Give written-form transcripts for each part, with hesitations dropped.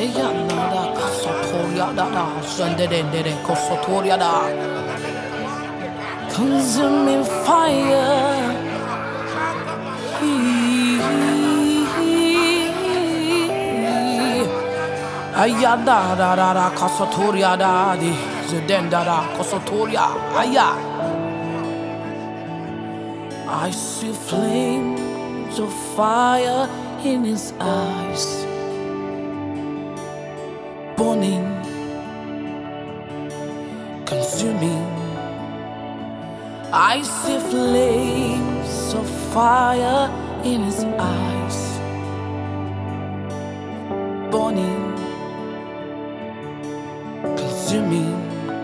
Eya nada kasotoria da shendere kosotoria da. Consuming fire. Ayada da kasotoria da di zedenda da kosotoria aya. I see flames of fire in his eyes, burning, consuming. I see flames of fire in his eyes, burning, consuming.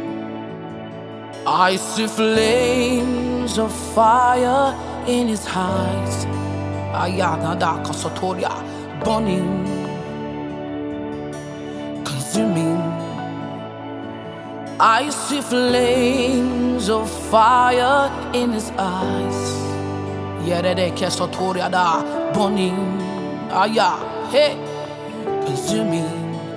I see flames of fire in his eyes. Ayana da kasotoria, burning, consuming. I see flames of fire in his eyes. Yerede kasotoria da, burning, aya, hey, consuming.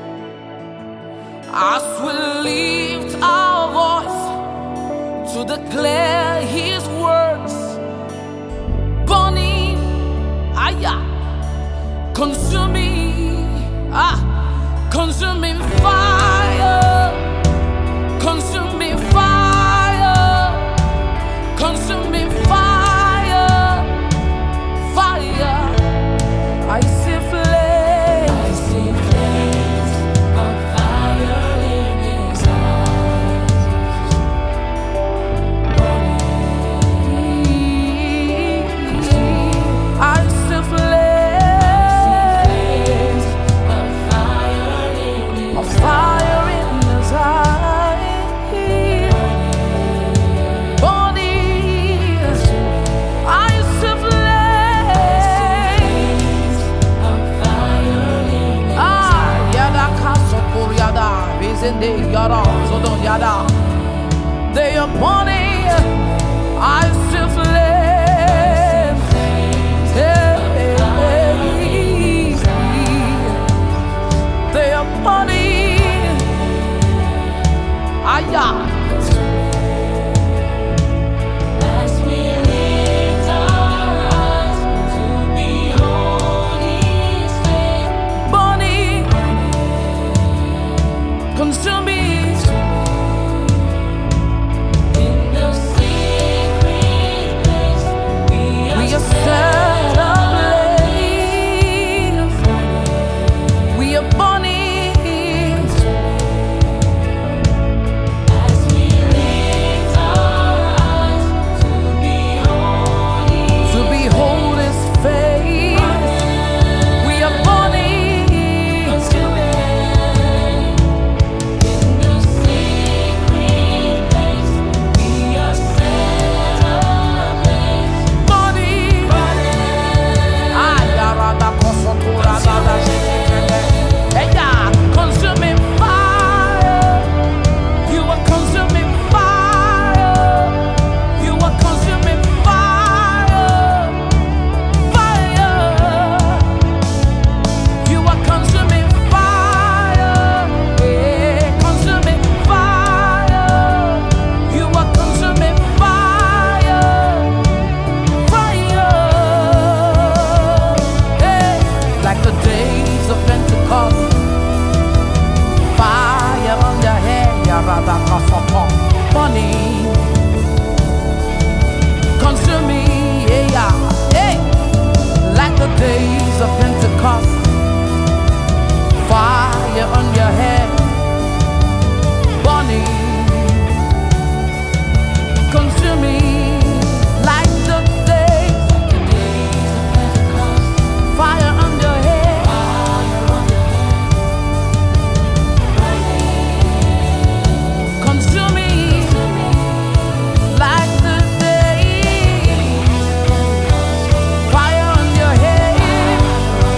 As we lift our voice to declare his words, burning, aya, consuming, consuming fire, consuming fire, consuming fire, fire. I see flames of fire in his eyes. I see flames of fire in his eyes. Bodies, I see flames of fire in his eyes. Yada kasopur yada, vizende yada, zodon yada. They are burning. I see flames. They are burning. Aya. As we lift our eyes to behold his face, burning, consuming. In the secret place, we are set ablaze. We are burning. As we lift our eyes to behold his face, we are burning. In the secret place, we are set ablaze. Burning. Ayarada kosotura da shekele. Eya, consuming fire. You are consuming fire. You are consuming fire. Fire. You are consuming fire. Yeah, consuming fire. You are consuming fire. Fire. Hey, like the days of Pentecost. Fire on your head, yarada kasoto, burning, consuming, yeah, hey, like the days of Pentecost. Fire on your head, burning, consuming, like the days of Pentecost. Fire on your head. Consuming, like the day. Fire on your head.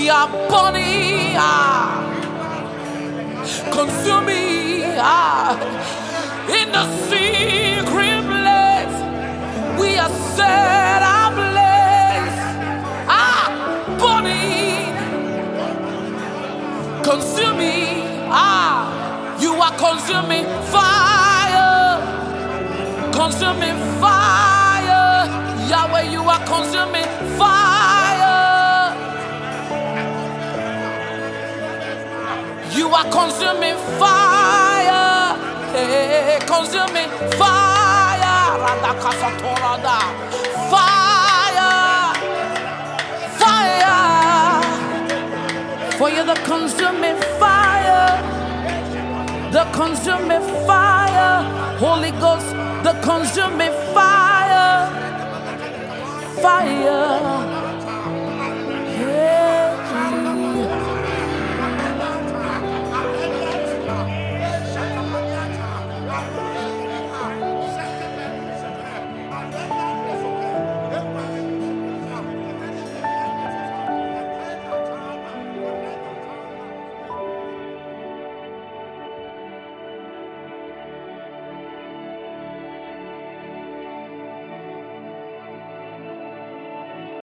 are burning, consuming, in the secret place. We are set ablaze, burning, consuming, you are consuming fire, consuming fire, Yahweh, you are consuming fire, you are consuming fire, hey, consuming fire, fire, fire, for you're the consuming fire, the consuming fire, Holy Ghost, the consuming fire, fire.